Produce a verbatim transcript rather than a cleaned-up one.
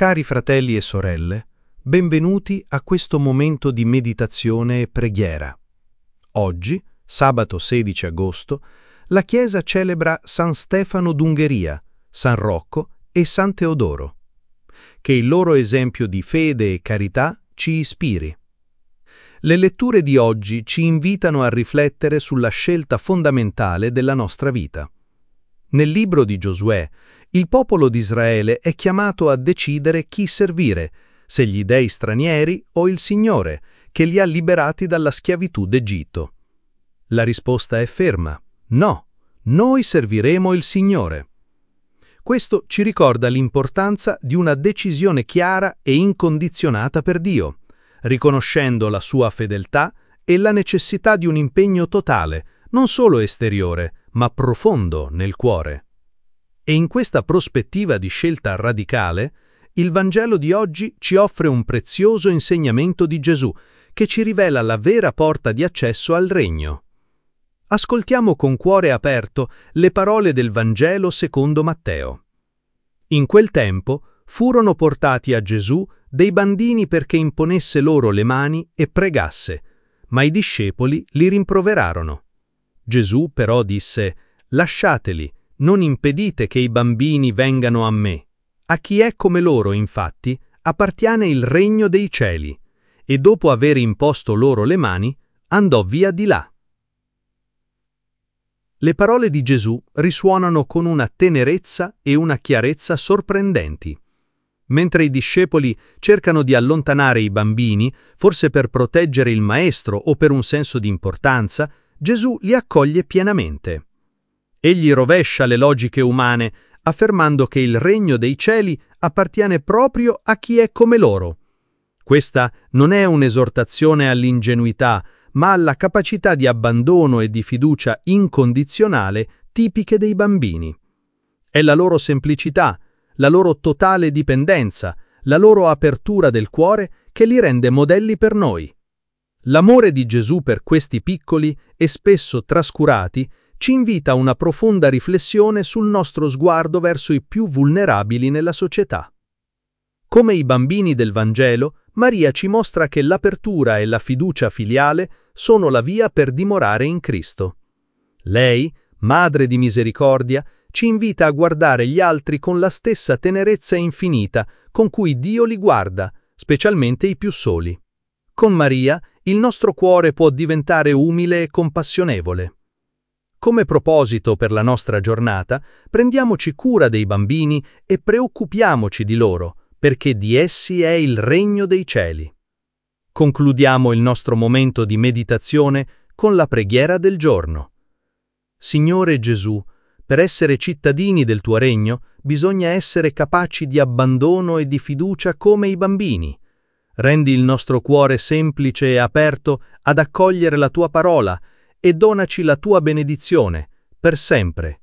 Cari fratelli e sorelle, benvenuti a questo momento di meditazione e preghiera. Oggi, sabato sedici agosto, la Chiesa celebra San Stefano d'Ungheria, San Rocco e San Teodoro. Che il loro esempio di fede e carità ci ispiri. Le letture di oggi ci invitano a riflettere sulla scelta fondamentale della nostra vita. Nel libro di Giosuè, il popolo di Israele è chiamato a decidere chi servire, se gli dei stranieri o il Signore, che li ha liberati dalla schiavitù d'Egitto. La risposta è ferma: no, noi serviremo il Signore. Questo ci ricorda l'importanza di una decisione chiara e incondizionata per Dio, riconoscendo la sua fedeltà e la necessità di un impegno totale, non solo esteriore, ma profondo nel cuore. E in questa prospettiva di scelta radicale, il Vangelo di oggi ci offre un prezioso insegnamento di Gesù che ci rivela la vera porta di accesso al Regno. Ascoltiamo con cuore aperto le parole del Vangelo secondo Matteo. In quel tempo furono portati a Gesù dei bambini perché imponesse loro le mani e pregasse, ma i discepoli li rimproverarono. Gesù però disse: «Lasciateli, non impedite che i bambini vengano a me. A chi è come loro, infatti, appartiene il regno dei cieli». E dopo aver imposto loro le mani, andò via di là. Le parole di Gesù risuonano con una tenerezza e una chiarezza sorprendenti. Mentre i discepoli cercano di allontanare i bambini, forse per proteggere il Maestro o per un senso di importanza, Gesù li accoglie pienamente. Egli rovescia le logiche umane, affermando che il regno dei cieli appartiene proprio a chi è come loro. Questa non è un'esortazione all'ingenuità, ma alla capacità di abbandono e di fiducia incondizionale tipiche dei bambini. È la loro semplicità, la loro totale dipendenza, la loro apertura del cuore che li rende modelli per noi. L'amore di Gesù per questi piccoli e spesso trascurati ci invita a una profonda riflessione sul nostro sguardo verso i più vulnerabili nella società. Come i bambini del Vangelo, Maria ci mostra che l'apertura e la fiducia filiale sono la via per dimorare in Cristo. Lei, Madre di misericordia, ci invita a guardare gli altri con la stessa tenerezza infinita con cui Dio li guarda, specialmente i più soli. Con Maria, il nostro cuore può diventare umile e compassionevole. Come proposito per la nostra giornata, prendiamoci cura dei bambini e preoccupiamoci di loro, perché di essi è il regno dei cieli. Concludiamo il nostro momento di meditazione con la preghiera del giorno. Signore Gesù, per essere cittadini del tuo regno, bisogna essere capaci di abbandono e di fiducia come i bambini. Rendi il nostro cuore semplice e aperto ad accogliere la tua parola e donaci la tua benedizione, per sempre.